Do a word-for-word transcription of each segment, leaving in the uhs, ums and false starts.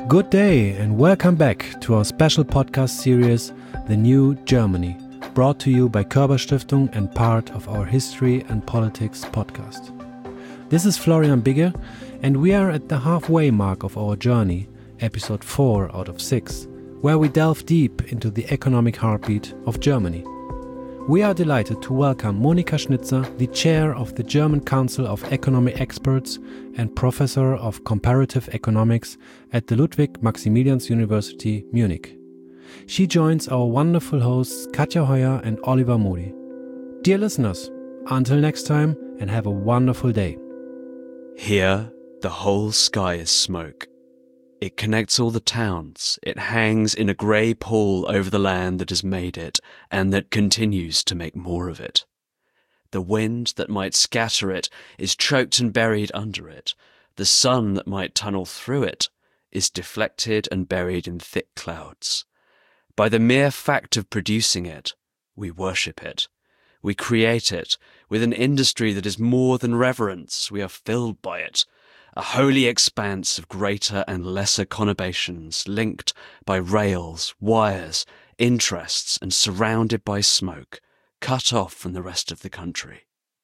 Good day and welcome back to our special podcast series, The New Germany, brought to you by Körber Stiftung and part of our History and Politics podcast. This is Florian Bigge and we are at the halfway mark of our journey, episode four out of six, where we delve deep into the economic heartbeat of Germany. We are delighted to welcome Monika Schnitzer, the chair of the German Council of Economic Experts and professor of comparative economics at the Ludwig Maximilians University, Munich. She joins our wonderful hosts Katja Heuer and Oliver Modi. Dear listeners, until next time and have a wonderful day. Here, the whole sky is smoke. It connects all the towns. It hangs in a grey pall over the land that has made it, and that continues to make more of it. The wind that might scatter it is choked and buried under it. The sun that might tunnel through it is deflected and buried in thick clouds. By the mere fact of producing it, we worship it. We create it with an industry that is more than reverence. We are filled by it. A holy expanse of greater and lesser conurbations linked by rails, wires, interests, and surrounded by smoke, cut off from the rest of the country.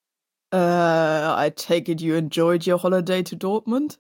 Uh, I take it you enjoyed your holiday to Dortmund?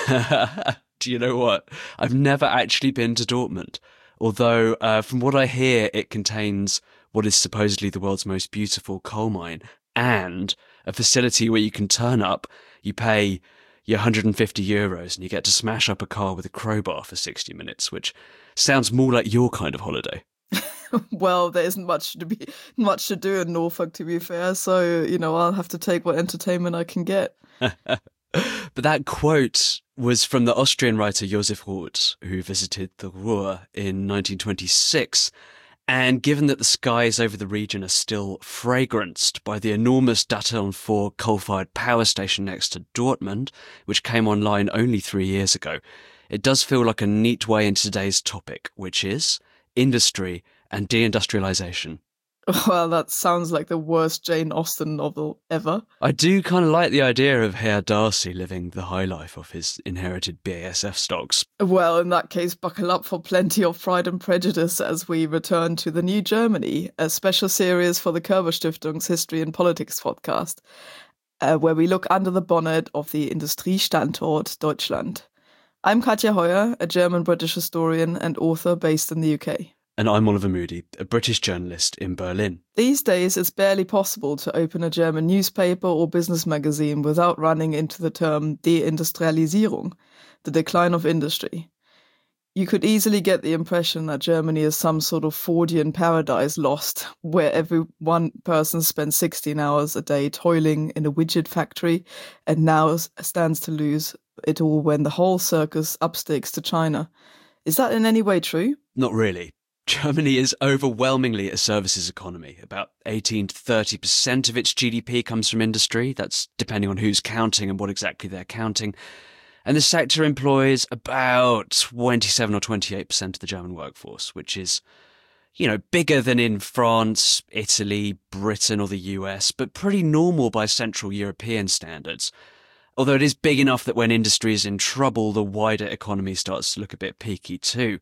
Do you know what? I've never actually been to Dortmund, although uh, from what I hear, it contains what is supposedly the world's most beautiful coal mine and a facility where you can turn up, you pay your one hundred fifty euros and you get to smash up a car with a crowbar for sixty minutes, which sounds more like your kind of holiday. Well, there isn't much to be much to do in Norfolk, to be fair, so, you know, I'll have to take what entertainment I can get. But that quote was from the Austrian writer Josef Roth, who visited the Ruhr in nineteen twenty-six. And given that the skies over the region are still fragranced by the enormous Datteln four coal-fired power station next to Dortmund, which came online only three years ago, it does feel like a neat way into today's topic, which is industry and deindustrialization. Well, that sounds like the worst Jane Austen novel ever. I do kind of like the idea of Herr Darcy living the high life off his inherited B A S F stocks. Well, in that case, buckle up for plenty of Pride and Prejudice as we return to The New Germany, a special series for the Körber Stiftung's History and Politics podcast, uh, where we look under the bonnet of the Industriestandort Deutschland. I'm Katja Heuer, a German-British historian and author based in the U K. And I'm Oliver Moody, a British journalist in Berlin. These days, it's barely possible to open a German newspaper or business magazine without running into the term Deindustrialisierung, the decline of industry. You could easily get the impression that Germany is some sort of Fordian paradise lost, where every one person spends sixteen hours a day toiling in a widget factory and now stands to lose it all when the whole circus upstakes to China. Is that in any way true? Not really. Germany is overwhelmingly a services economy. About eighteen to thirty percent of its G D P comes from industry. That's depending on who's counting and what exactly they're counting. And the sector employs about twenty-seven or twenty-eight percent of the German workforce, which is, you know, bigger than in France, Italy, Britain or the U S, but pretty normal by Central European standards. Although it is big enough that when industry is in trouble, the wider economy starts to look a bit peaky too.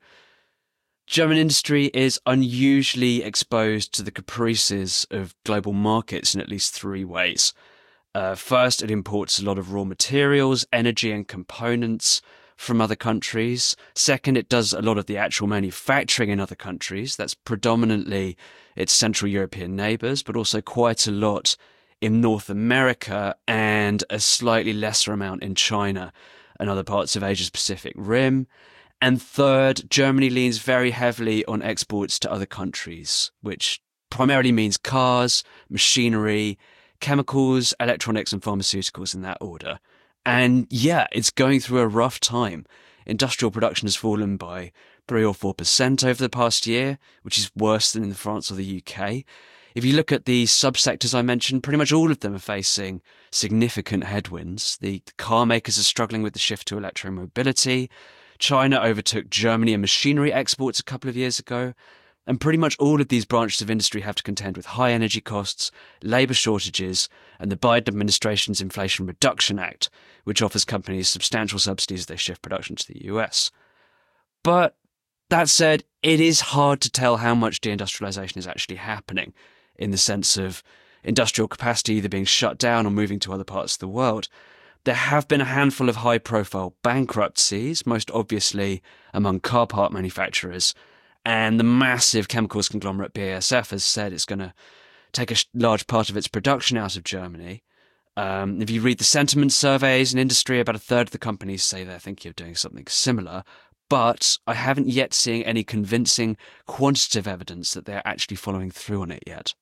German industry is unusually exposed to the caprices of global markets in at least three ways. Uh, first, it imports a lot of raw materials, energy and components from other countries. Second, it does a lot of the actual manufacturing in other countries. That's predominantly its Central European neighbours, but also quite a lot in North America and a slightly lesser amount in China and other parts of Asia's Pacific Rim. And third, Germany leans very heavily on exports to other countries, which primarily means cars, machinery, chemicals, electronics and pharmaceuticals in that order. And yeah, it's going through a rough time. Industrial production has fallen by three or four percent over the past year, which is worse than in France or the U K. If you look at the subsectors I mentioned, pretty much all of them are facing significant headwinds. The car makers are struggling with the shift to electromobility. China overtook Germany in machinery exports a couple of years ago. And pretty much all of these branches of industry have to contend with high energy costs, labour shortages, and the Biden administration's Inflation Reduction Act, which offers companies substantial subsidies as they shift production to the U S. But that said, it is hard to tell how much deindustrialization is actually happening, in the sense of industrial capacity either being shut down or moving to other parts of the world. There have been a handful of high-profile bankruptcies, most obviously among car part manufacturers, and the massive chemicals conglomerate B A S F has said it's going to take a large part of its production out of Germany. Um, if you read the sentiment surveys in industry, about a third of the companies say they're thinking of doing something similar, but I haven't yet seen any convincing quantitative evidence that they're actually following through on it yet.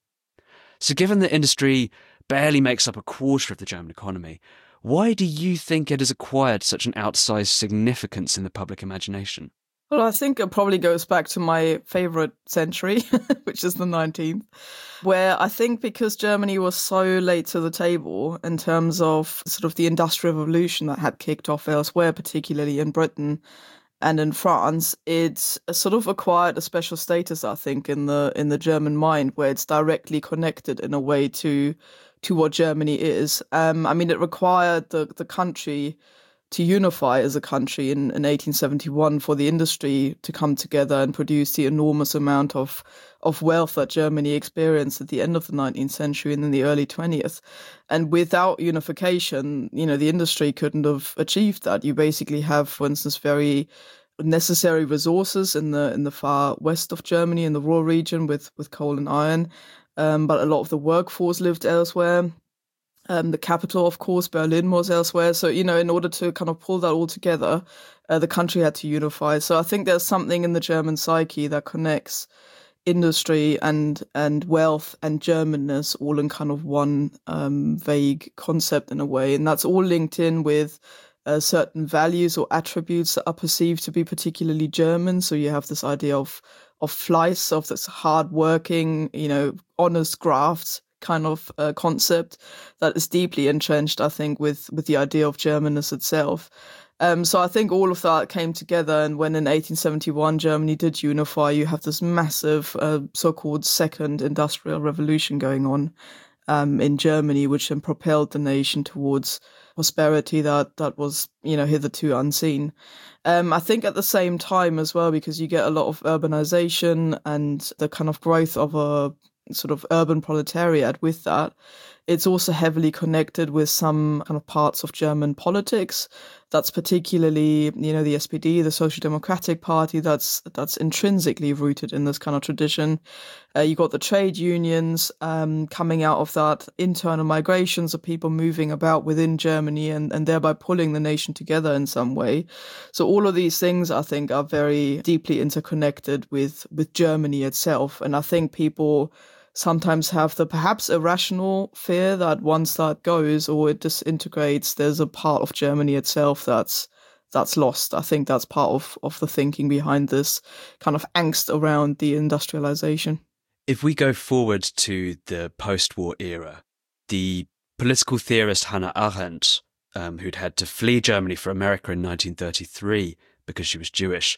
So given that industry barely makes up a quarter of the German economy, why do you think it has acquired such an outsized significance in the public imagination? Well, I think it probably goes back to my favorite century, which is the nineteenth, where I think because Germany was so late to the table in terms of sort of the Industrial Revolution that had kicked off elsewhere, particularly in Britain and in France, it's sort of acquired a special status, I think, in the in the German mind, where it's directly connected in a way to to what Germany is. Um, I mean, it required the, the country to unify as a country in, in eighteen seventy-one for the industry to come together and produce the enormous amount of, of wealth that Germany experienced at the end of the nineteenth century and in the early twentieth. And without unification, you know, the industry couldn't have achieved that. You basically have, for instance, very necessary resources in the in the far west of Germany, in the Ruhr region with, with coal and iron. Um, but a lot of the workforce lived elsewhere. Um, the capital, of course, Berlin, was elsewhere. So, you know, in order to kind of pull that all together, uh, the country had to unify. So I think there's something in the German psyche that connects industry and and wealth and Germanness all in kind of one um, vague concept in a way. And that's all linked in with uh, certain values or attributes that are perceived to be particularly German. So you have this idea of of Fleiss, of this hard-working, you know, honest graft kind of uh, concept that is deeply entrenched, I think, with, with the idea of Germanness itself. Um, so I think all of that came together, and when in eighteen seventy-one Germany did unify, you have this massive uh, so-called second industrial revolution going on um, in Germany, which then propelled the nation towards prosperity that that was, you know, hitherto unseen. Um, I think at the same time as well, because you get a lot of urbanization and the kind of growth of a sort of urban proletariat with that, it's also heavily connected with some kind of parts of German politics. That's particularly, you know, the S P D, the Social Democratic Party, that's that's intrinsically rooted in this kind of tradition. Uh, you got the trade unions um, coming out of that, internal migrations of people moving about within Germany and, and thereby pulling the nation together in some way. So all of these things, I think, are very deeply interconnected with, with Germany itself. And I think people sometimes have the perhaps irrational fear that once that goes or it disintegrates, there's a part of Germany itself that's that's lost. I think that's part of, of the thinking behind this kind of angst around the industrialization. If we go forward to the post-war era, the political theorist Hannah Arendt, um, who'd had to flee Germany for America in nineteen thirty-three because she was Jewish,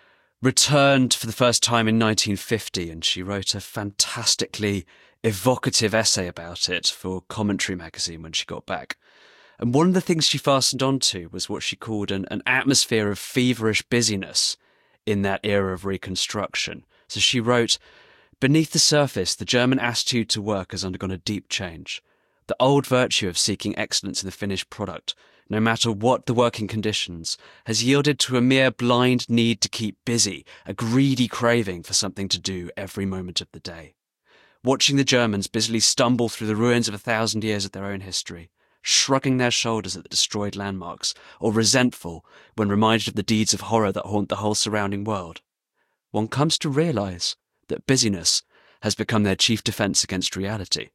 returned for the first time in nineteen fifty, and she wrote a fantastically evocative essay about it for Commentary magazine when she got back. And one of the things she fastened onto was what she called an, an atmosphere of feverish busyness in that era of reconstruction. So she wrote, "Beneath the surface, the German attitude to work has undergone a deep change. The old virtue of seeking excellence in the finished product, no matter what the working conditions, has yielded to a mere blind need to keep busy, a greedy craving for something to do every moment of the day. Watching the Germans busily stumble through the ruins of a thousand years of their own history, shrugging their shoulders at the destroyed landmarks, or resentful when reminded of the deeds of horror that haunt the whole surrounding world, one comes to realize that busyness has become their chief defense against reality."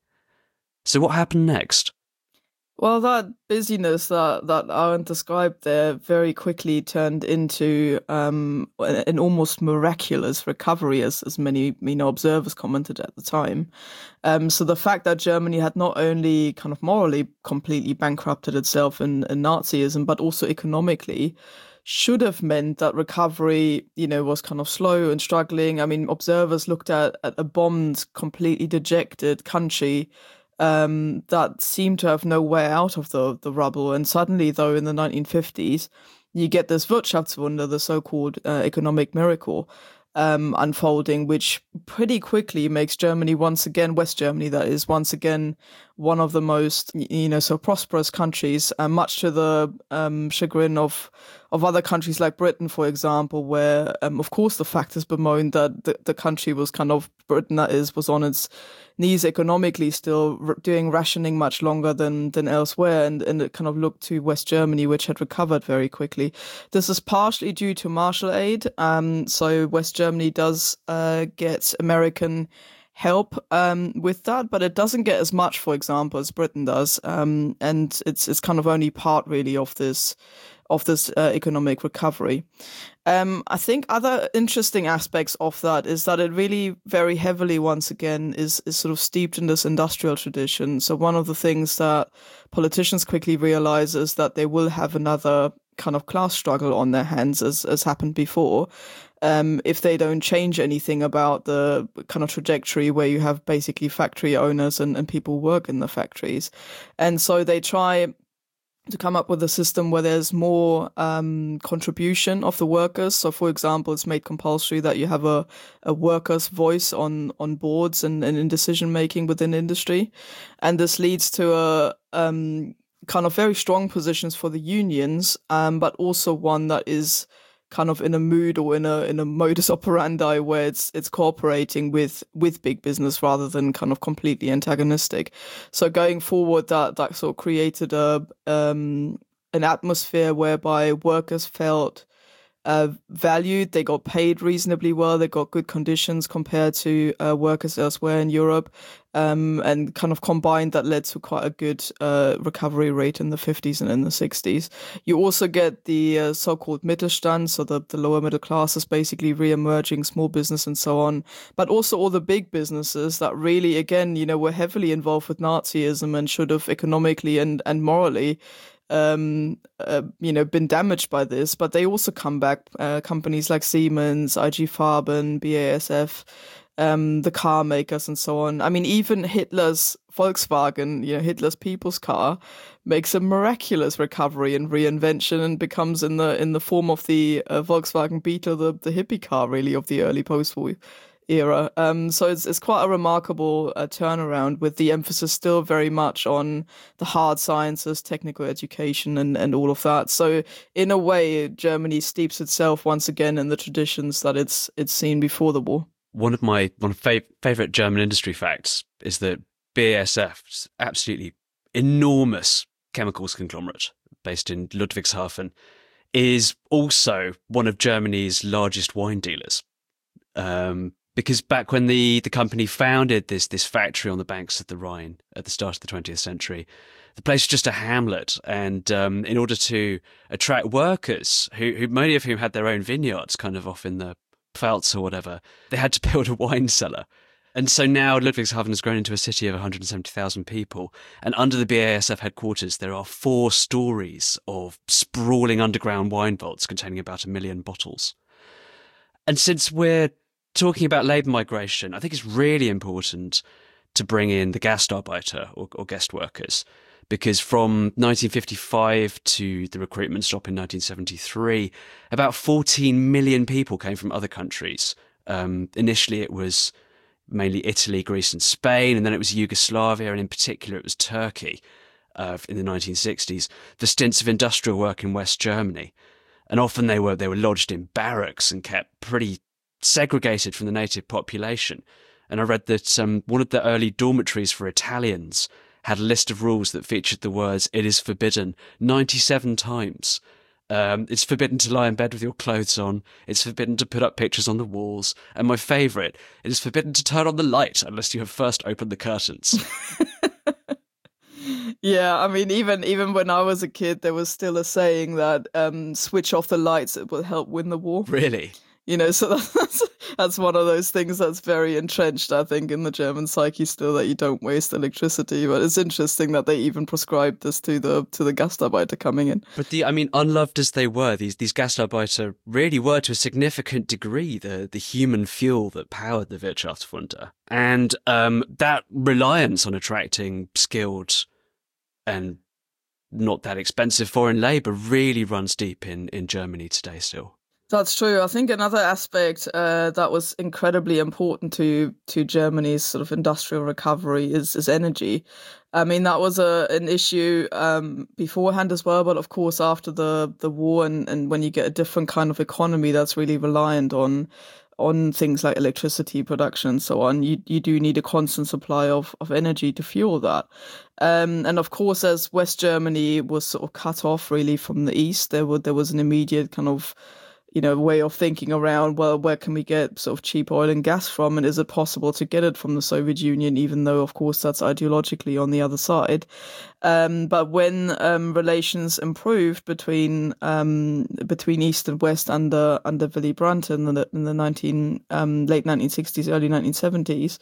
So what happened next? Well, that busyness that, that Arendt described there very quickly turned into um, an almost miraculous recovery, as, as many you know, observers commented at the time. Um, so the fact that Germany had not only kind of morally completely bankrupted itself in, in Nazism, but also economically, should have meant that recovery, you know, was kind of slow and struggling. I mean, observers looked at, at a bombed, completely dejected country Um, that seemed to have no way out of the, the rubble. And suddenly, though, in the nineteen fifties, you get this Wirtschaftswunder, the so-called uh, economic miracle, um, unfolding, which pretty quickly makes Germany once again, West Germany that is, once again, one of the most, you know, so prosperous countries, uh, much to the um, chagrin of of other countries like Britain, for example, where, um, of course, the fact is bemoaned that the, the country was kind of, Britain that is, was on its knees economically, still r- doing rationing much longer than than elsewhere, and, and it kind of looked to West Germany, which had recovered very quickly. This is partially due to Marshall Aid, um, so West Germany does uh, get American help um, with that, but it doesn't get as much, for example, as Britain does, um, and it's it's kind of only part really of this of this uh, economic recovery. Um, I think other interesting aspects of that is that it really very heavily, once again, is, is sort of steeped in this industrial tradition. So one of the things that politicians quickly realize is that they will have another kind of class struggle on their hands, as, as happened before, um, if they don't change anything about the kind of trajectory where you have basically factory owners and, and people work in the factories. And so they try to come up with a system where there's more um, contribution of the workers. So, for example, it's made compulsory that you have a, a worker's voice on, on boards and, and in decision-making within industry. And this leads to a um, kind of very strong positions for the unions, um, but also one that is kind of in a mood or in a in a modus operandi where it's it's cooperating with with big business rather than kind of completely antagonistic. So going forward, that that sort of created a um, an atmosphere whereby workers felt uh, valued, they got paid reasonably well, they got good conditions compared to uh, workers elsewhere in Europe, um, and kind of combined that led to quite a good uh, recovery rate in the fifties and in the sixties. You also get the uh, so-called Mittelstand, so the, the lower middle classes basically re-emerging, small business and so on, but also all the big businesses that really, again, you know, were heavily involved with Nazism and should have economically and, and morally Um, uh, you know, been damaged by this, but they also come back. Uh, companies like Siemens, I G Farben, B A S F, um, the car makers, and so on. I mean, even Hitler's Volkswagen, you know, Hitler's people's car, makes a miraculous recovery and reinvention and becomes in the in the form of the uh, Volkswagen Beetle, the the hippie car, really, of the early post-war era. Um, so it's it's quite a remarkable uh, turnaround, with the emphasis still very much on the hard sciences, technical education, and, and all of that. So in a way, Germany steeps itself once again in the traditions that it's it's seen before the war. One of my one of fav- favorite German industry facts is that B A S F's absolutely enormous chemicals conglomerate based in Ludwigshafen is also one of Germany's largest wine dealers. Um, Because back when the, the company founded this this factory on the banks of the Rhine at the start of the twentieth century, the place was just a hamlet. And um, in order to attract workers, who, who many of whom had their own vineyards kind of off in the Pfalz or whatever, they had to build a wine cellar. And so now Ludwigshafen has grown into a city of one hundred seventy thousand people. And under the B A S F headquarters, there are four stories of sprawling underground wine vaults containing about a million bottles. And since we're talking about labour migration, I think it's really important to bring in the Gastarbeiter or, or guest workers, because from nineteen fifty-five to the recruitment stop in nineteen seventy-three, about fourteen million people came from other countries. Um, initially, it was mainly Italy, Greece and Spain, and then it was Yugoslavia, and in particular it was Turkey uh, in the nineteen sixties, for stints of industrial work in West Germany. And often they were they were lodged in barracks and kept pretty segregated from the native population. And I read that um, one of the early dormitories for Italians had a list of rules that featured the words "it is forbidden" ninety-seven times. Um, it's forbidden to lie in bed with your clothes on. It's forbidden to put up pictures on the walls. And my favourite, it is forbidden to turn on the light unless you have first opened the curtains. Yeah, I mean, even even when I was a kid, there was still a saying that um, switch off the lights, it will help win the war. Really? You know, so that's, that's one of those things that's very entrenched, I think, in the German psyche still, that you don't waste electricity. But it's interesting that they even prescribed this to the to the Gastarbeiter coming in. But the, I mean, unloved as they were, these these Gastarbeiter really were to a significant degree the the human fuel that powered the Wirtschaftswunder, and um, that reliance on attracting skilled and not that expensive foreign labour really runs deep in, in Germany today still. That's true. I think another aspect uh, that was incredibly important to to Germany's sort of industrial recovery is is energy. I mean, that was a an issue um, beforehand as well, but of course after the the war and, and when you get a different kind of economy that's really reliant on on things like electricity production and so on, you you do need a constant supply of, of energy to fuel that. Um, and of course, as West Germany was sort of cut off really from the east, there were there was an immediate kind of you know, way of thinking around, well, where can we get sort of cheap oil and gas from? And is it possible to get it from the Soviet Union, even though, of course, that's ideologically on the other side? Um, but when um, relations improved between um, between East and West under under Willy Brandt in the, in the nineteen um, late nineteen sixties, early nineteen seventies,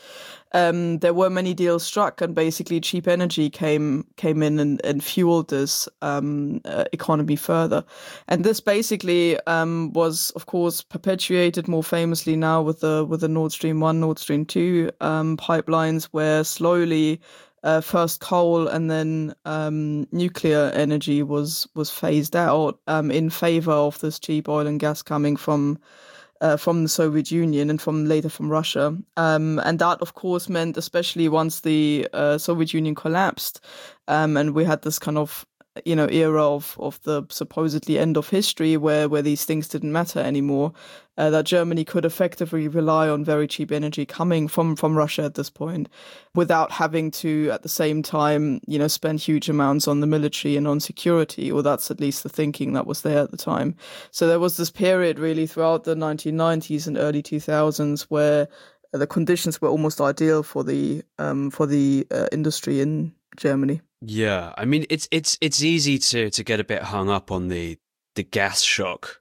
um, there were many deals struck, and basically cheap energy came came in and, and fueled this um, uh, economy further. And this basically um, was, of course, perpetuated more famously now with the with the Nord Stream one, Nord Stream two um, pipelines, where slowly uh, first coal and then um, nuclear energy was was phased out um, in favor of this cheap oil and gas coming from uh, from the Soviet Union and from later from Russia. Um, and that, of course, meant, especially once the uh, Soviet Union collapsed, um, and we had this kind of you know, era of, of the supposedly end of history where, where these things didn't matter anymore, uh, that Germany could effectively rely on very cheap energy coming from, from Russia at this point without having to, at the same time, you know, spend huge amounts on the military and on security, or that's at least the thinking that was there at the time. So there was this period really throughout the nineteen nineties and early two thousands where the conditions were almost ideal for the um, for the uh, industry in Germany. Yeah, I mean, it's it's it's easy to to get a bit hung up on the the gas shock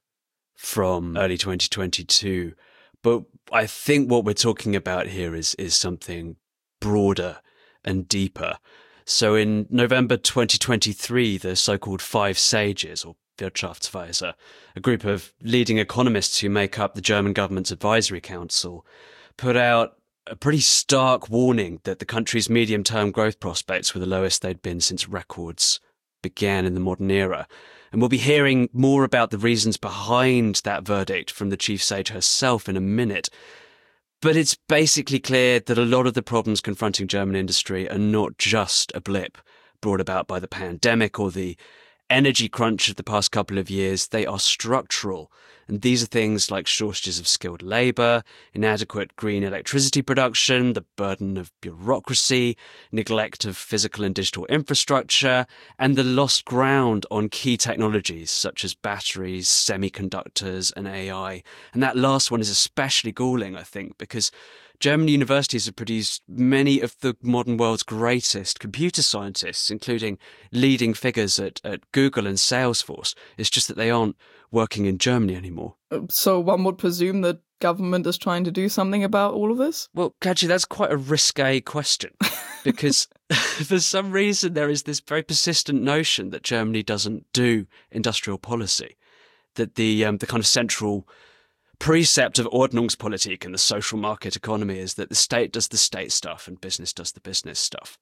from early twenty twenty-two, but I think what we're talking about here is is something broader and deeper. So in November twenty twenty-three, the so-called Five Sages, or Wirtschaftsweise, a group of leading economists who make up the German government's advisory council, put out a pretty stark warning that the country's medium-term growth prospects were the lowest they'd been since records began in the modern era. And we'll be hearing more about the reasons behind that verdict from the chief sage herself in a minute. But it's basically clear that a lot of the problems confronting German industry are not just a blip brought about by the pandemic or the energy crunch of the past couple of years. They are structural. And these are things like shortages of skilled labour, inadequate green electricity production, the burden of bureaucracy, neglect of physical and digital infrastructure, and the lost ground on key technologies such as batteries, semiconductors, and A I. And that last one is especially galling, I think, because German universities have produced many of the modern world's greatest computer scientists, including leading figures at, at Google and Salesforce. It's just that they aren't working in Germany anymore. So one would presume that government is trying to do something about all of this? Well, Katja, that's quite a risque question, because for some reason there is this very persistent notion that Germany doesn't do industrial policy, that the um, the kind of central precept of Ordnungspolitik in the social market economy is that the state does the state stuff and business does the business stuff.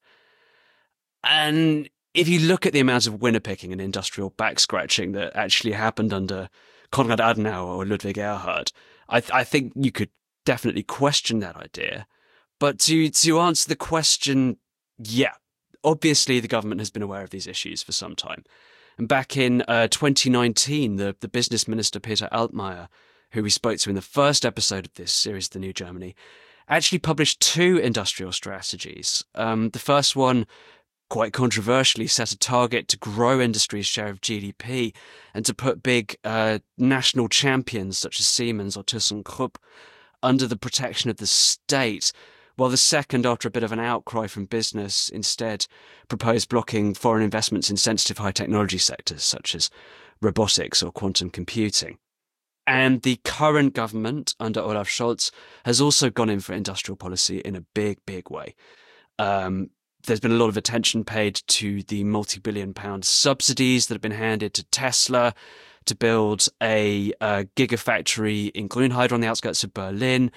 And if you look at the amount of winner-picking and industrial back-scratching that actually happened under Konrad Adenauer or Ludwig Erhard, I, th- I think you could definitely question that idea. But to, to answer the question, yeah, obviously the government has been aware of these issues for some time. And back in uh, twenty nineteen, the, the business minister Peter Altmaier, who we spoke to in the first episode of this series, The New Germany, actually published two industrial strategies. Um, the first one, quite controversially, set a target to grow industry's share of G D P and to put big uh, national champions such as Siemens or ThyssenKrupp under the protection of the state, while the second, after a bit of an outcry from business, instead proposed blocking foreign investments in sensitive high technology sectors such as robotics or quantum computing. And the current government under Olaf Scholz has also gone in for industrial policy in a big, big way. Um, there's been a lot of attention paid to the multi-billion pound subsidies that have been handed to Tesla to build a, a gigafactory in Grünheide on the outskirts of Berlin.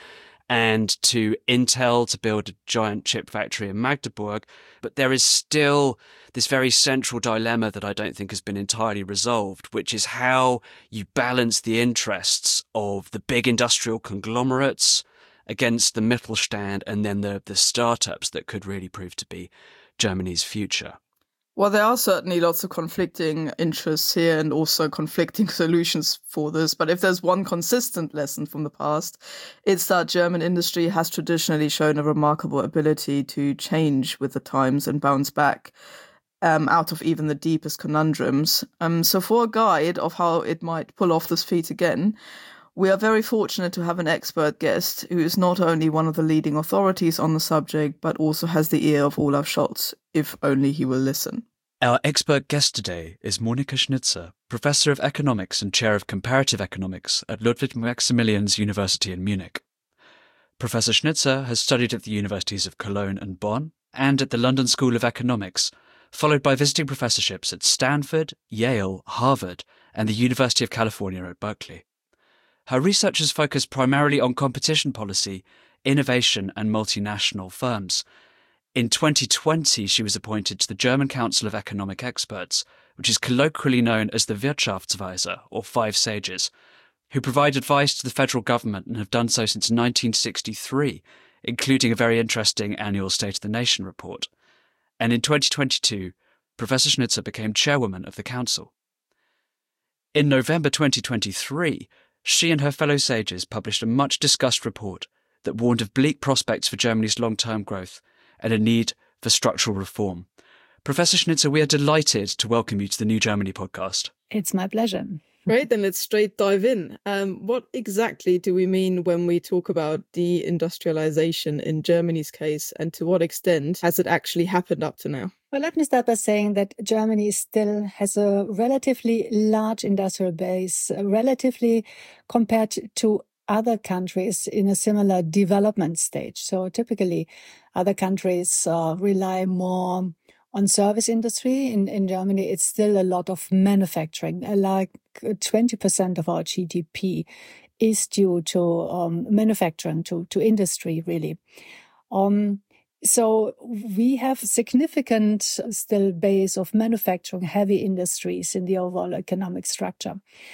and to Intel to build a giant chip factory in Magdeburg. But there is still this very central dilemma that I don't think has been entirely resolved, which is how you balance the interests of the big industrial conglomerates against the Mittelstand and then the, the startups that could really prove to be Germany's future. Well, there are certainly lots of conflicting interests here and also conflicting solutions for this. But if there's one consistent lesson from the past, it's that German industry has traditionally shown a remarkable ability to change with the times and bounce back um, out of even the deepest conundrums. Um, so for a guide of how it might pull off this feat again, we are very fortunate to have an expert guest who is not only one of the leading authorities on the subject, but also has the ear of Olaf Scholz, if only he will listen. Our expert guest today is Monika Schnitzer, Professor of Economics and Chair of Comparative Economics at Ludwig Maximilians University in Munich. Professor Schnitzer has studied at the universities of Cologne and Bonn and at the London School of Economics, followed by visiting professorships at Stanford, Yale, Harvard, and the University of California at Berkeley. Her research has focused primarily on competition policy, innovation, and multinational firms. In twenty twenty, she was appointed to the German Council of Economic Experts, which is colloquially known as the Wirtschaftsweise, or Five Sages, who provide advice to the federal government and have done so since nineteen sixty-three, including a very interesting annual State of the Nation report. And in twenty twenty-two, Professor Schnitzer became chairwoman of the council. In November twenty twenty-three, she and her fellow sages published a much-discussed report that warned of bleak prospects for Germany's long-term growth and a need for structural reform. Professor Schnitzer, we are delighted to welcome you to the New Germany podcast. It's my pleasure. Great, then let's straight dive in. Um, what exactly do we mean when we talk about deindustrialization in Germany's case, and to what extent has it actually happened up to now? Well, let me start by saying that Germany still has a relatively large industrial base, relatively compared to other countries in a similar development stage. So typically, other countries uh, rely more on service industry. In, in Germany, it's still a lot of manufacturing. Like twenty percent of our G D P is due to um, manufacturing, to, to industry, really. Um, so we have significant still base of manufacturing, heavy industries in the overall economic structure.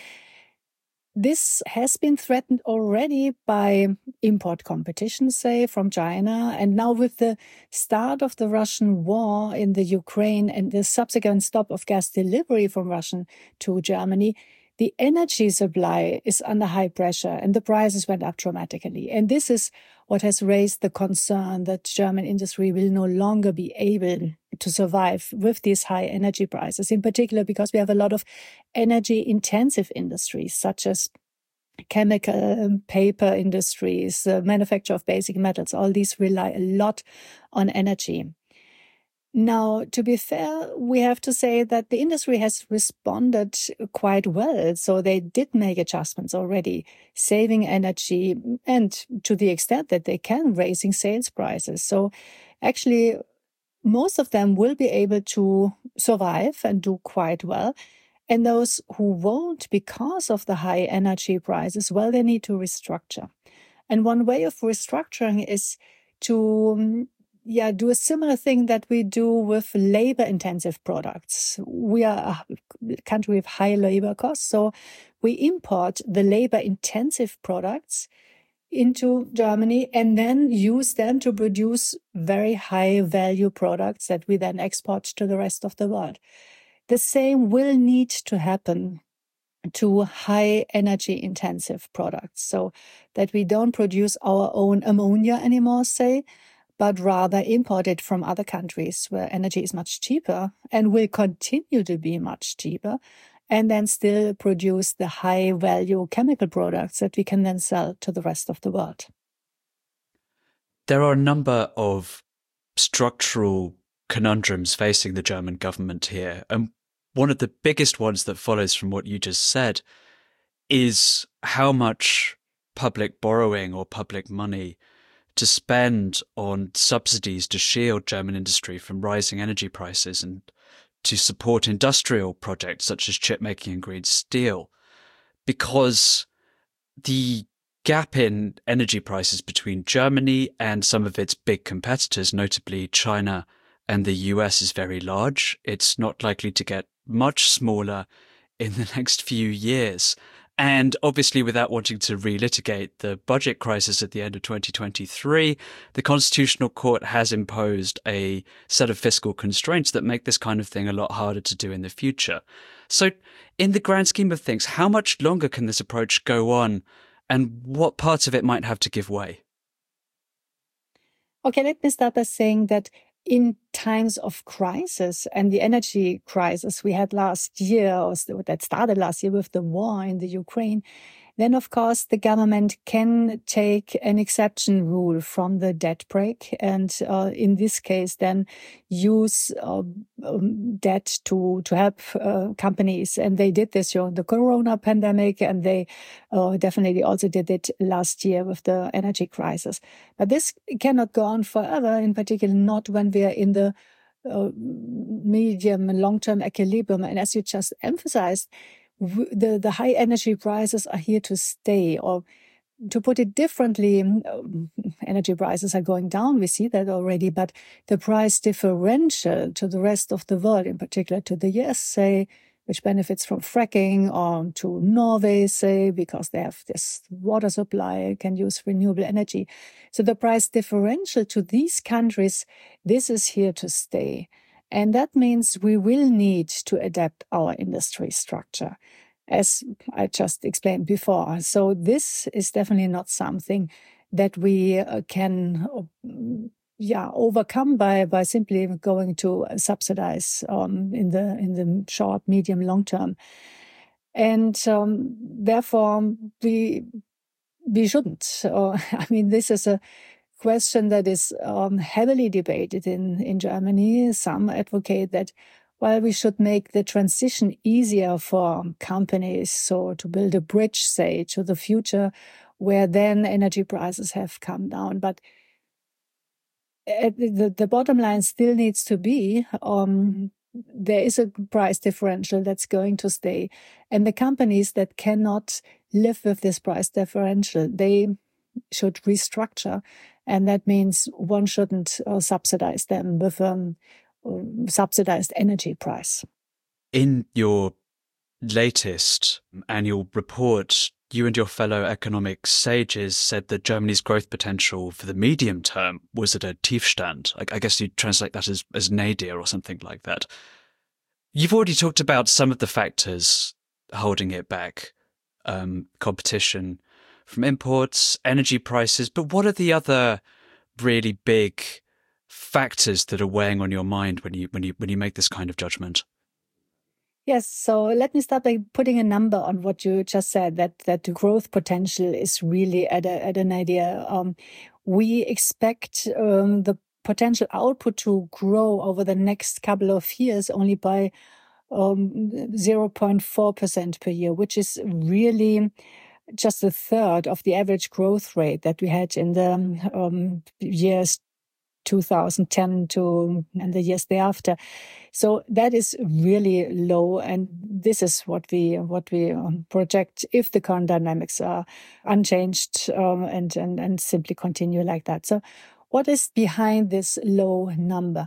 This has been threatened already by import competition, say, from China. And now with the start of the Russian war in the Ukraine and the subsequent stop of gas delivery from Russia to Germany, the energy supply is under high pressure and the prices went up dramatically. And this is what has raised the concern that German industry will no longer be able to survive with these high energy prices, in particular because we have a lot of energy-intensive industries, such as chemical, paper industries, uh, manufacture of basic metals. All these rely a lot on energy. Now, to be fair, we have to say that the industry has responded quite well. So they did make adjustments already, saving energy and to the extent that they can, raising sales prices. So actually, most of them will be able to survive and do quite well. And those who won't because of the high energy prices, well, they need to restructure. And one way of restructuring is to yeah, do a similar thing that we do with labor-intensive products. We are a country with high labor costs, so we import the labor-intensive products into Germany and then use them to produce very high-value products that we then export to the rest of the world. The same will need to happen to high energy-intensive products, so that we don't produce our own ammonia anymore, say, but rather import it from other countries where energy is much cheaper and will continue to be much cheaper, and then still produce the high-value chemical products that we can then sell to the rest of the world. There are a number of structural conundrums facing the German government here, and one of the biggest ones that follows from what you just said is how much public borrowing or public money to spend on subsidies to shield German industry from rising energy prices and to support industrial projects such as chip making and green steel, because the gap in energy prices between Germany and some of its big competitors, notably China and the U S, is very large. It's not likely to get much smaller in the next few years. And obviously, without wanting to relitigate the budget crisis at the end of twenty twenty-three, the Constitutional Court has imposed a set of fiscal constraints that make this kind of thing a lot harder to do in the future. So in the grand scheme of things, how much longer can this approach go on, and what parts of it might have to give way? Okay, let me start by saying that in times of crisis, and the energy crisis we had last year, or that started last year with the war in the Ukraine, then of course the government can take an exception rule from the debt brake, and uh, in this case then use uh, um, debt to to help uh, companies. And they did this during the Corona pandemic, and they uh, definitely also did it last year with the energy crisis. But this cannot go on forever, in particular not when we are in the uh, medium and long-term equilibrium. And as you just emphasized, The, the high energy prices are here to stay. Or to put it differently, energy prices are going down. We see that already. But the price differential to the rest of the world, in particular to the U S, say, which benefits from fracking, or to Norway, say, because they have this water supply, can use renewable energy. So the price differential to these countries, this is here to stay. And that means we will need to adapt our industry structure, as I just explained before. So this is definitely not something that we uh, can uh, yeah, overcome by, by simply going to subsidize um, in the in the short, medium, long term. And um, therefore, we we shouldn't. Uh, I mean, this is a question that is um, heavily debated in, in Germany. Some advocate that, well, we should make the transition easier for companies, so to build a bridge, say, to the future, where then energy prices have come down. But the, the bottom line still needs to be, um, there is a price differential that's going to stay. And the companies that cannot live with this price differential, they should restructure. And that means one shouldn't uh, subsidize them with a um, subsidized energy price. In your latest annual report, you and your fellow economic sages said that Germany's growth potential for the medium term was at a Tiefstand. I, I guess you'd translate that as, as nadir or something like that. You've already talked about some of the factors holding it back, um, competition from imports, energy prices, but what are the other really big factors that are weighing on your mind when you when you when you make this kind of judgment? Yes, so let me start by putting a number on what you just said, that that the growth potential is really at a, at an idea. Um, we expect um, the potential output to grow over the next couple of years only by um, zero point four percent per year, which is really just a third of the average growth rate that we had in the um, years two thousand ten to and the years thereafter. So that is really low, and this is what we what we um, project if the current dynamics are unchanged um, and and and simply continue like that. So, what is behind this low number?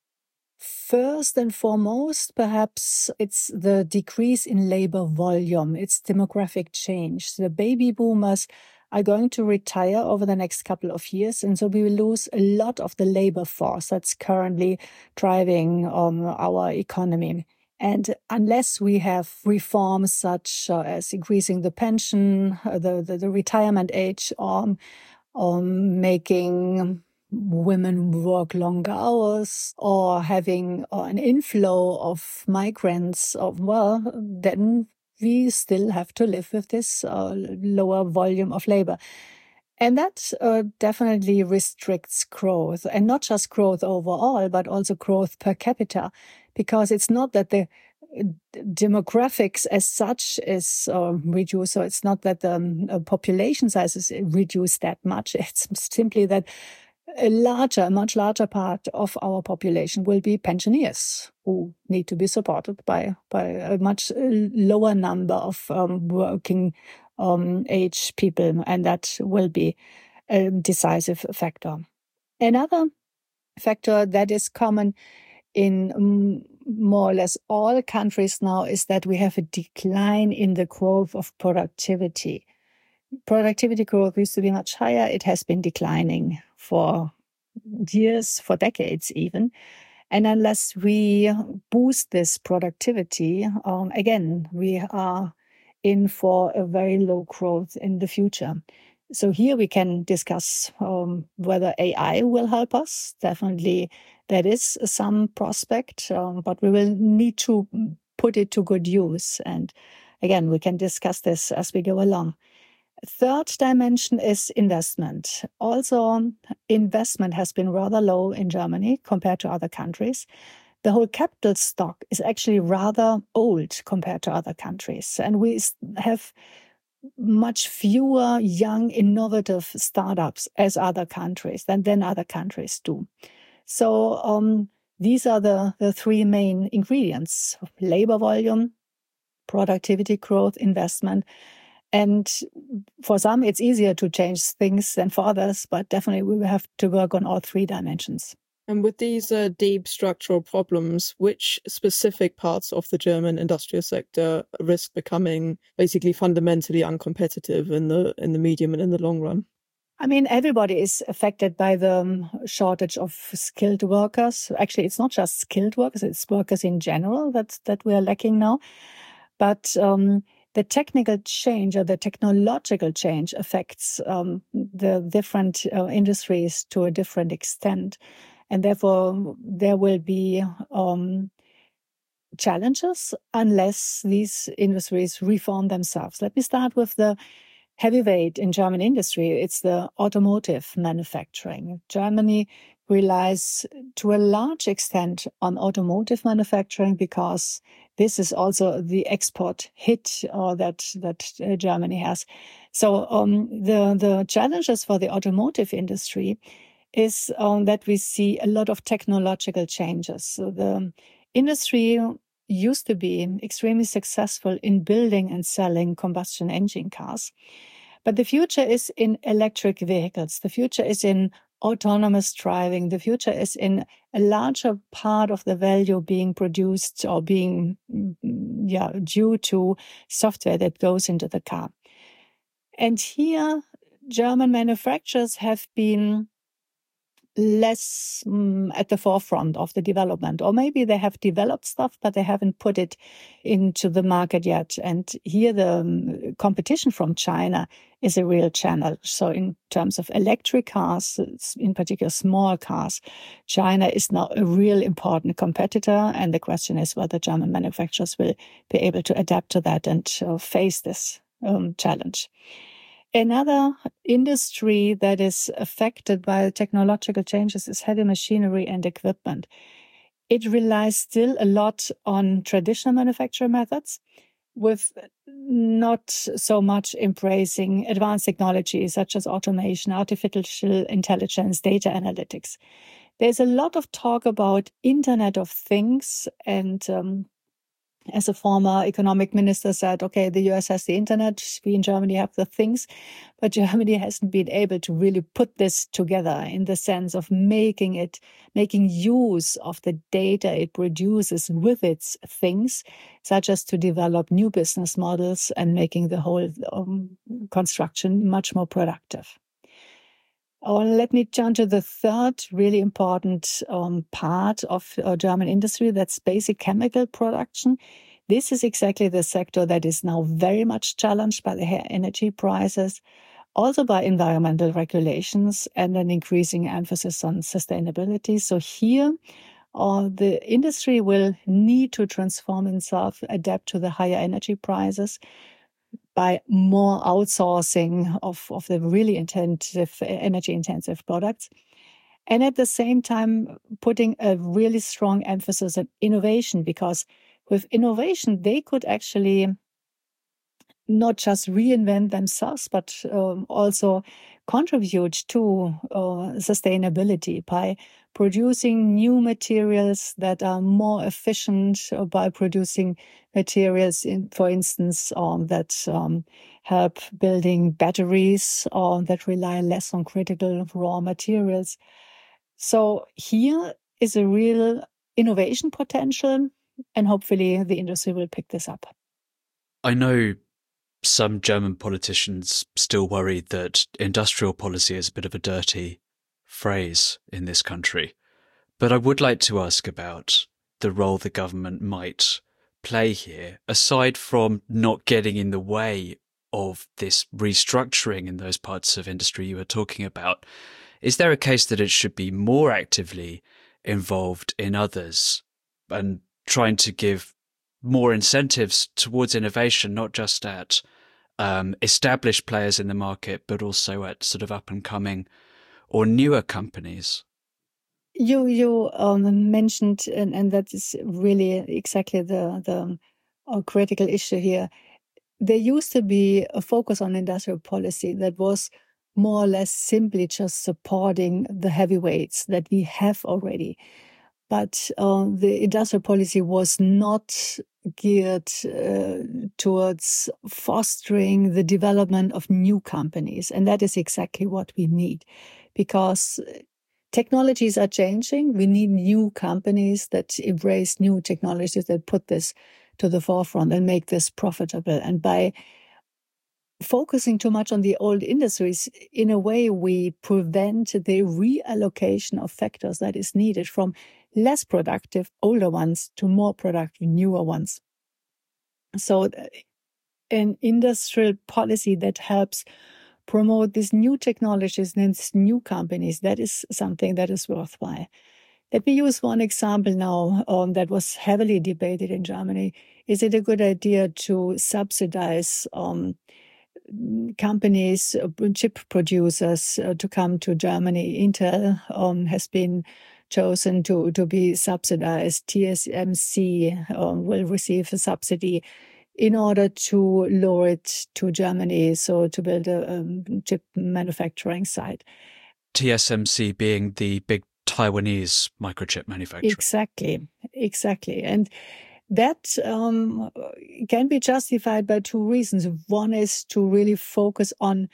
First and foremost, perhaps it's the decrease in labor volume. It's demographic change. The baby boomers are going to retire over the next couple of years, and so we will lose a lot of the labor force that's currently driving um, our economy. And unless we have reforms such uh, as increasing the pension, uh, the, the the retirement age, or um, making women work longer hours, or having uh, an inflow of migrants, of well, then we still have to live with this uh, lower volume of labor. And that uh, definitely restricts growth, and not just growth overall, but also growth per capita, because it's not that the demographics as such is uh, reduced. So it's not that the um, population size is reduced that much. It's simply that a larger, much larger part of our population will be pensioners. who need to be supported by, by a much lower number of um, working um, age people, and that will be a decisive factor. Another factor that is common in um, more or less all countries now is that we have a decline in the growth of productivity. Productivity growth used to be much higher. It has been declining for years, for decades even. And unless we boost this productivity, um, again, we are in for a very low growth in the future. So here we can discuss um, whether A I will help us. Definitely that is some prospect, um, but we will need to put it to good use. And again, we can discuss this as we go along. Third dimension is investment. Also, investment has been rather low in Germany compared to other countries. The whole capital stock is actually rather old compared to other countries. And we have much fewer young, innovative startups as other countries than, than other countries do. So um, these are the, the three main ingredients: labor volume, productivity growth, investment. And for some, it's easier to change things than for others, but definitely we will have to work on all three dimensions. And with these uh, deep structural problems, which specific parts of the German industrial sector risk becoming basically fundamentally uncompetitive in the in the medium and in the long run? I mean, everybody is affected by the shortage of skilled workers. Actually, it's not just skilled workers, it's workers in general that, that we are lacking now. But um, the technical change or the technological change affects um, the different uh, industries to a different extent. And therefore, there will be um, challenges unless these industries reform themselves. Let me start with the heavyweight in German industry. It's the automotive manufacturing. Germany relies to a large extent on automotive manufacturing because this is also the export hit uh, that that uh, Germany has. So um, the the challenges for the automotive industry is um, that we see a lot of technological changes. So the industry used to be extremely successful in building and selling combustion engine cars. But the future is in electric vehicles. The future is in autonomous driving. The future is in a larger part of the value being produced or being yeah, due to software that goes into the car. And here, German manufacturers have been less um, at the forefront of the development, or maybe they have developed stuff, but they haven't put it into the market yet. And here the um, competition from China is a real challenge. So in terms of electric cars, in particular small cars, China is now a real important competitor. And the question is whether German manufacturers will be able to adapt to that and uh, face this um, challenge. Another industry that is affected by technological changes is heavy machinery and equipment. It relies still a lot on traditional manufacturing methods, with not so much embracing advanced technologies such as automation, artificial intelligence, data analytics. There's a lot of talk about Internet of Things, and um, as a former economic minister said, okay, the U S has the internet, we in Germany have the things, but Germany hasn't been able to really put this together in the sense of making it, making use of the data it produces with its things, such as to develop new business models and making the whole um, construction much more productive. Oh, let me turn to the third really important um, part of uh, German industry, that's basic chemical production. This is exactly the sector that is now very much challenged by the high energy prices, also by environmental regulations and an increasing emphasis on sustainability. So here, uh, the industry will need to transform itself, adapt to the higher energy prices, by more outsourcing of, of the really intensive, energy-intensive products. And at the same time, putting a really strong emphasis on innovation, because with innovation, they could actually not just reinvent themselves, but um, also contribute to uh, sustainability by producing new materials that are more efficient, or by producing materials, in, for instance, um, that um, help building batteries or that rely less on critical raw materials. So here is a real innovation potential, and hopefully the industry will pick this up. I know some German politicians still worry that industrial policy is a bit of a dirty phrase in this country. But I would like to ask about the role the government might play here, aside from not getting in the way of this restructuring in those parts of industry you were talking about. Is there a case that it should be more actively involved in others and trying to give more incentives towards innovation, not just at um, established players in the market, but also at sort of up and coming or newer companies? You you um, mentioned, and, and that is really exactly the the uh, critical issue here. There used to be a focus on industrial policy that was more or less simply just supporting the heavyweights that we have already. But uh, the industrial policy was not geared uh, towards fostering the development of new companies. And that is exactly what we need, because technologies are changing. We need new companies that embrace new technologies, that put this to the forefront and make this profitable. And by focusing too much on the old industries, in a way, we prevent the reallocation of factors that is needed from less productive older ones to more productive newer ones. So an industrial policy that helps promote these new technologies and these new companies, that is something that is worthwhile. Let me use one example now um, that was heavily debated in Germany. Is it a good idea to subsidize um, companies, uh, chip producers uh, to come to Germany? Intel um, has been chosen to, to be subsidized. T S M C um, will receive a subsidy in order to lure it to Germany, so to build a um, chip manufacturing site. T S M C being the big Taiwanese microchip manufacturer. Exactly, exactly. And that um, can be justified by two reasons. One is to really focus on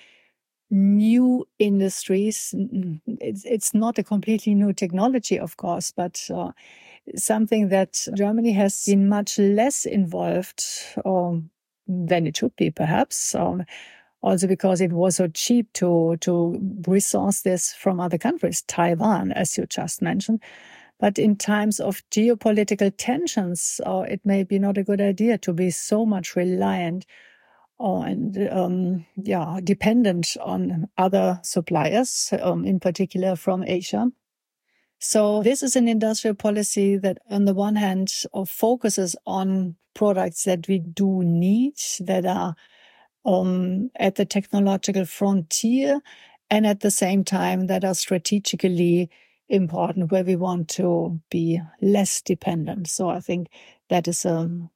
new industries. It's, it's not a completely new technology, of course, but uh, something that Germany has been much less involved um, than it should be, perhaps. Um, also because it was so cheap to, to resource this from other countries, Taiwan, as you just mentioned. But in times of geopolitical tensions, uh, it may be not a good idea to be so much reliant and um, yeah, dependent on other suppliers, um, in particular from Asia. So this is an industrial policy that, on the one hand, uh, focuses on products that we do need, that are um, at the technological frontier, and at the same time that are strategically important, where we want to be less dependent. So I think that is um,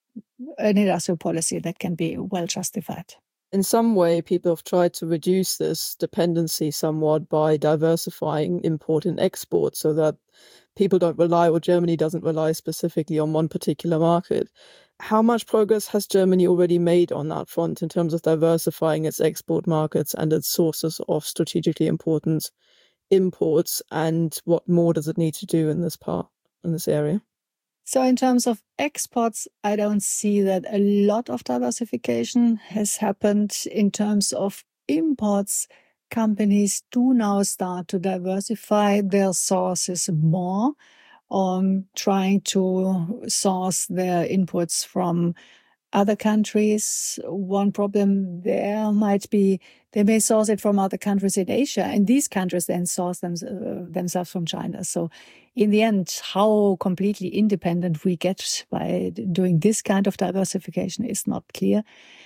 an industrial policy that can be well justified. In some way, people have tried to reduce this dependency somewhat by diversifying import and export so that people don't rely, or Germany doesn't rely specifically on one particular market. How much progress has Germany already made on that front in terms of diversifying its export markets and its sources of strategically important imports, and what more does it need to do in this part, in this area? So in terms of exports, I don't see that a lot of diversification has happened. In terms of imports, companies do now start to diversify their sources more, um, trying to source their inputs from other countries. One problem there might be they may source it from other countries in Asia, and these countries then source them, uh, themselves from China. So in the end, how completely independent we get by doing this kind of diversification is not clear.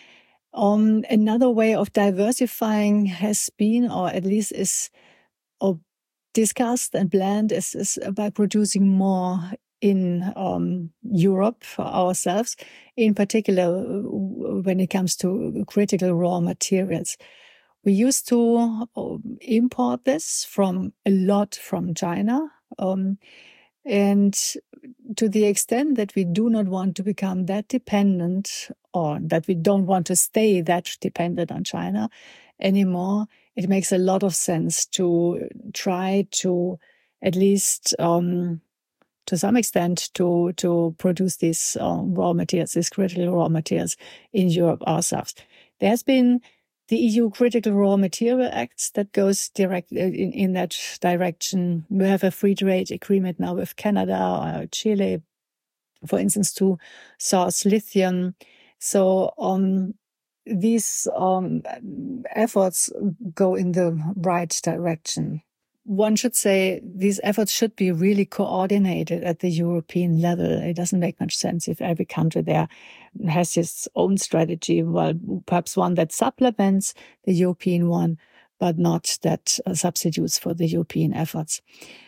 Um, another way of diversifying has been, or at least is or discussed and planned, is, is by producing more in um, Europe ourselves, in particular when it comes to critical raw materials. We used to import this from a lot from China. Um, and to the extent that we do not want to become that dependent, or that we don't want to stay that dependent on China anymore, it makes a lot of sense to try to at least, um, to some extent, to, to produce these uh, raw materials, these critical raw materials in Europe ourselves. There has been the E U Critical Raw Material Acts that goes direct in, in that direction. We have a free trade agreement now with Canada or Chile, for instance, to source lithium. So um, these um, efforts go in the right direction. One should say these efforts should be really coordinated at the European level. It doesn't make much sense if every country there has its own strategy, well, perhaps one that supplements the European one, but not that uh, substitutes for the European efforts.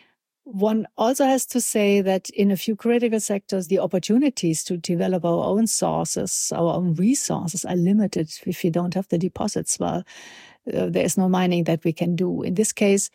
One also has to say that in a few critical sectors, the opportunities to develop our own sources, our own resources are limited if you don't have the deposits. Well, uh, there is no mining that we can do. In this case,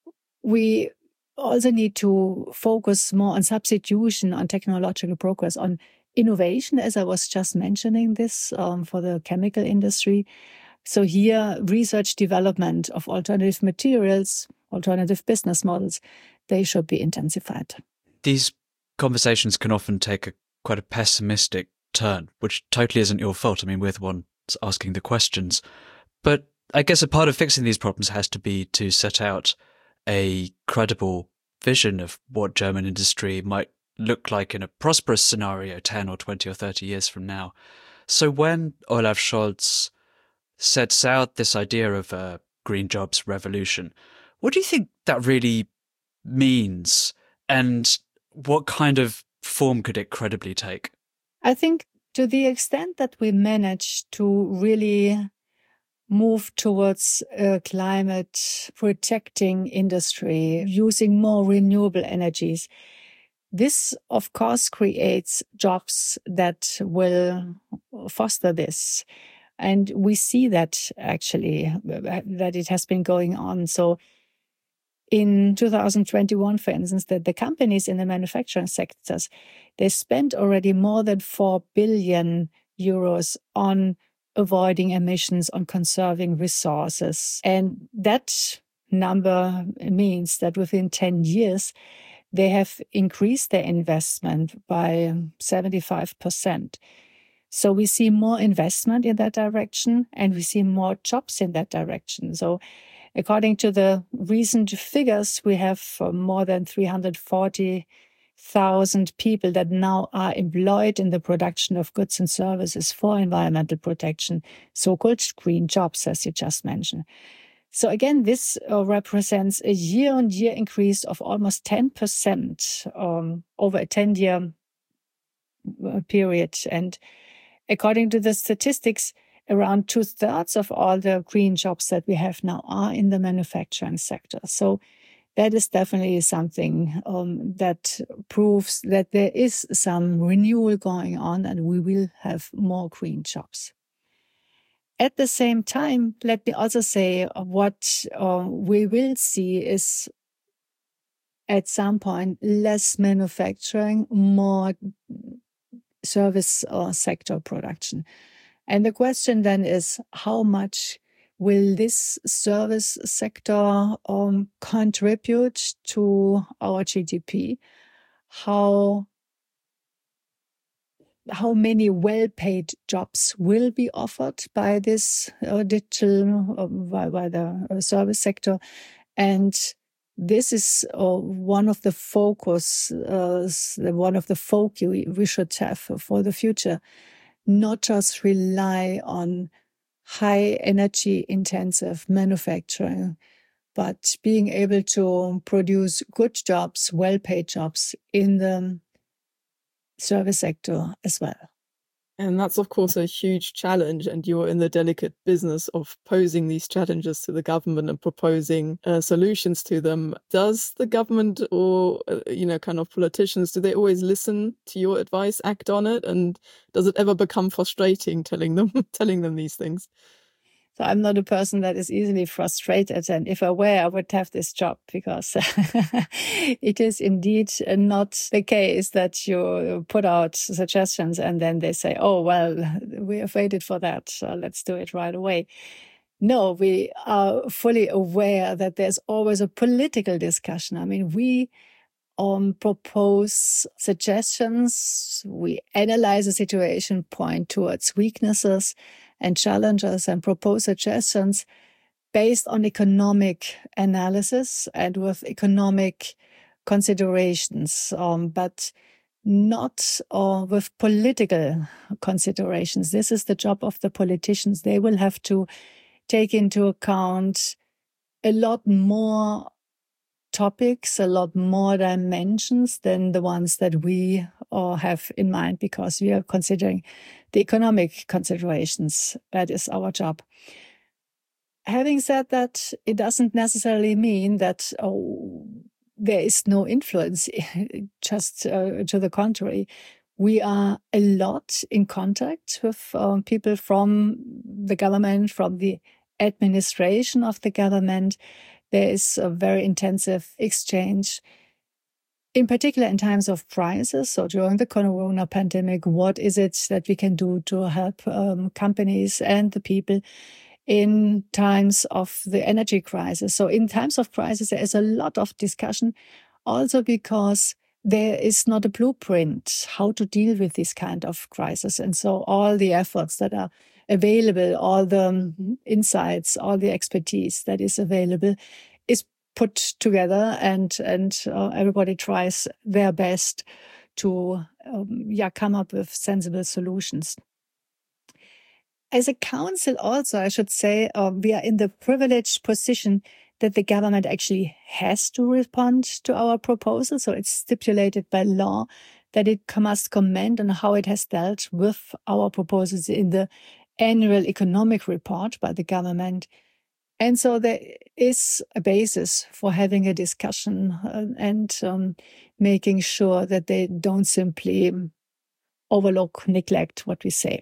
we also need to focus more on substitution, on technological progress, on innovation, as I was just mentioning this um, for the chemical industry. So here, research development of alternative materials, alternative business models, they should be intensified. These conversations can often take a quite a pessimistic turn, which totally isn't your fault. I mean, we're the ones asking the questions. But I guess a part of fixing these problems has to be to set out a credible vision of what German industry might look like in a prosperous scenario ten or twenty or thirty years from now. So when Olaf Scholz sets out this idea of a green jobs revolution, what do you think that really means, and what kind of form could it credibly take? I think to the extent that we manage to really move towards a climate protecting industry, using more renewable energies, this, of course, creates jobs that will foster this. And we see that actually, that it has been going on. So in two thousand twenty-one, for instance, that the companies in the manufacturing sectors, they spent already more than four billion euros on avoiding emissions, on conserving resources. And that number means that within ten years, they have increased their investment by seventy-five percent. So we see more investment in that direction, and we see more jobs in that direction. So according to the recent figures, we have more than three hundred forty thousand people that now are employed in the production of goods and services for environmental protection, so-called green jobs, as you just mentioned. So again, this uh, represents a year-on-year increase of almost ten percent um, over a ten-year period. And according to the statistics, around two-thirds of all the green jobs that we have now are in the manufacturing sector. So that is definitely something um, that proves that there is some renewal going on, and we will have more green jobs. At the same time, let me also say what uh, we will see is at some point less manufacturing, more service uh, sector production. And the question then is, how much will this service sector um, contribute to our G D P? How, how many well-paid jobs will be offered by this uh, digital, uh, by, by the uh, service sector? And this is uh, one of the focus, uh, one of the foci we should have for the future. Not just rely on high energy intensive manufacturing, but being able to produce good jobs, well-paid jobs in the service sector as well. And that's, of course, a huge challenge. And you're in the delicate business of posing these challenges to the government and proposing uh, solutions to them. Does the government or, uh, you know, kind of politicians, do they always listen to your advice, act on it? And does it ever become frustrating telling them, telling them these things? So I'm not a person that is easily frustrated. And if I were, I would have this job, because it is indeed not the case that you put out suggestions and then they say, oh, well, we have waited for that, so let's do it right away. No, we are fully aware that there's always a political discussion. I mean, we um, propose suggestions, we analyze the situation, point towards weaknesses and challenges, and propose suggestions based on economic analysis and with economic considerations, um, but not uh, with political considerations. This is the job of the politicians. They will have to take into account a lot more topics, a lot more dimensions than the ones that we uh, have in mind, because we are considering the economic considerations. That is our job. Having said that, it doesn't necessarily mean that oh, there is no influence, just uh, to the contrary. We are a lot in contact with um, people from the government, from the administration of the government. There is a very intensive exchange, in particular in times of crisis. So during the corona pandemic, what is it that we can do to help um, companies and the people in times of the energy crisis? So in times of crisis, there is a lot of discussion, also because there is not a blueprint how to deal with this kind of crisis. And so all the efforts that are available, all the insights, all the expertise that is available is put together, and and uh, everybody tries their best to um, yeah come up with sensible solutions. As a council also, I should say, uh, we are in the privileged position that the government actually has to respond to our proposal. So it's stipulated by law that it must comment on how it has dealt with our proposals in the annual economic report by the government. And so there is a basis for having a discussion uh, and um, making sure that they don't simply overlook, neglect what we say.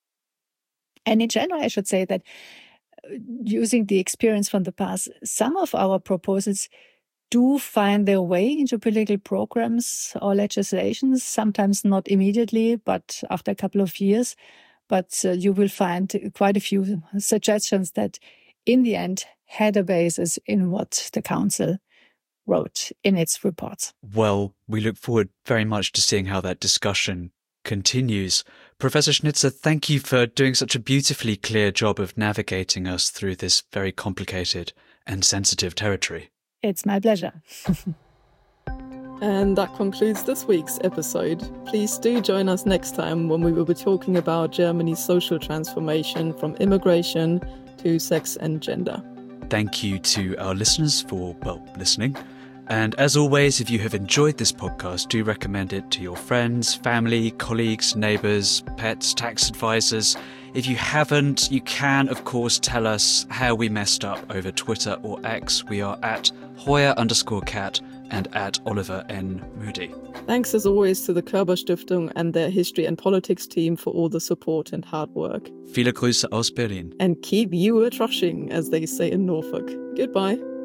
And in general, I should say that using the experience from the past, some of our proposals do find their way into political programs or legislations, sometimes not immediately, but after a couple of years. But uh, you will find quite a few suggestions that in the end had a basis in what the council wrote in its reports. Well, we look forward very much to seeing how that discussion continues. Professor Schnitzer, thank you for doing such a beautifully clear job of navigating us through this very complicated and sensitive territory. It's my pleasure. And that concludes this week's episode. Please do join us next time when we will be talking about Germany's social transformation from immigration to sex and gender. Thank you to our listeners for, well, listening. And as always, if you have enjoyed this podcast, do recommend it to your friends, family, colleagues, neighbours, pets, tax advisors. If you haven't, you can, of course, tell us how we messed up over Twitter or X. We are at Hoyer underscore cat and at Oliver N. Moody. Thanks as always to the Körber Stiftung and their history and politics team for all the support and hard work. Viele Grüße aus Berlin. And keep you a trushing, as they say in Norfolk. Goodbye.